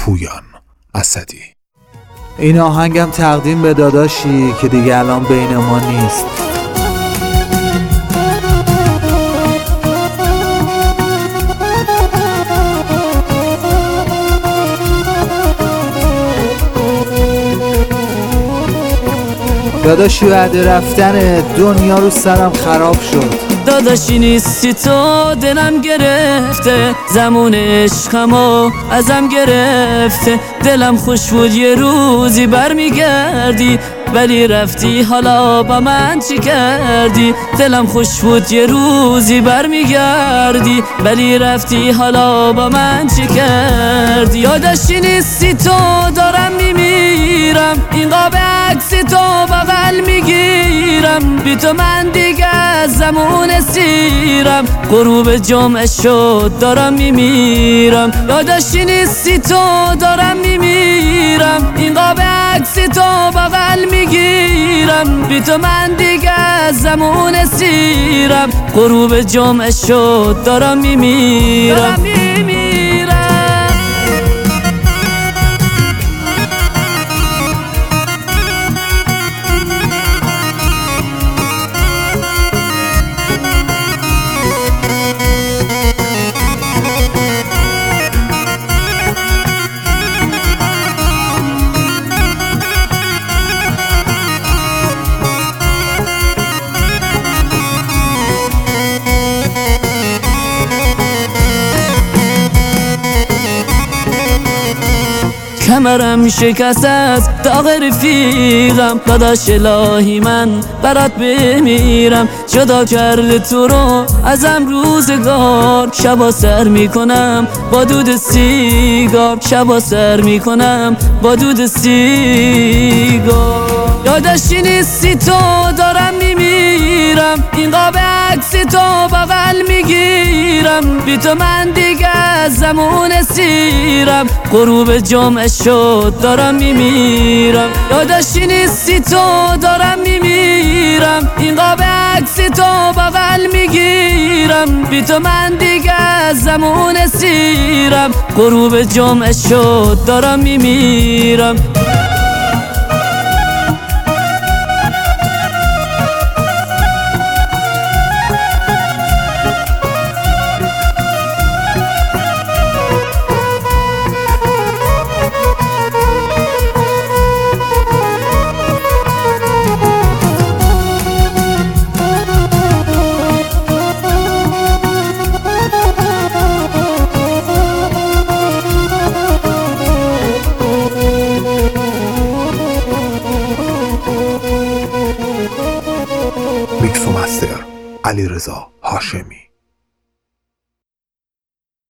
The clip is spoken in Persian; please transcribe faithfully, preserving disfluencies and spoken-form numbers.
پویان اسدی. این آهنگم تقدیم به داداشی که دیگه الان بین ما نیست. داداشی بعد رفتن دنیا رو سرم خراب شد. داداشی نیستی تو دلم گرفته، زمون عشقمو ازم گرفته. دلم خوش بود یه روزی برمیگردی، ولی رفتی حالا با من چی کردی؟ دلم خوش بود یه روزی برمیگردی، ولی رفتی حالا با من چی کردی؟ یادشی نیستی تو دارم میمیرم، این قاب عکسی تو بغل میگیرم. بی تو من دیگه از زمون سیرم، غروب جمعه شد دارم میمیرم. یادشی نیستی تو دارم میمیرم، این قاب عکسی تو بغل میگیرم. بی تو من دیگه از زمون سیرم، غروب جمعه شد دارم میمیرم. کمرم شکست از داغ رفیقم، داداش الهی من برات بمیرم. جدا کرده تو رو ازم روزگار، شبا سر میکنم با دود سیگار، شبا سر میکنم با دود سیگار. یادشی نیستی تو دارم میمیرم، این قاب عکسی تو بغل میگیرم. بی تو من دیگه از زمون سیرم، غروب جمعه شد دارم میمیرم. یادشی نیستی تو دارم میمیرم، این قاب عکسی تو بغل میگیرم. بی تو من دیگه از زمون سیرم، غروب جمعه شد دارم میمیرم. میکس و مستر علیرضا هاشمی.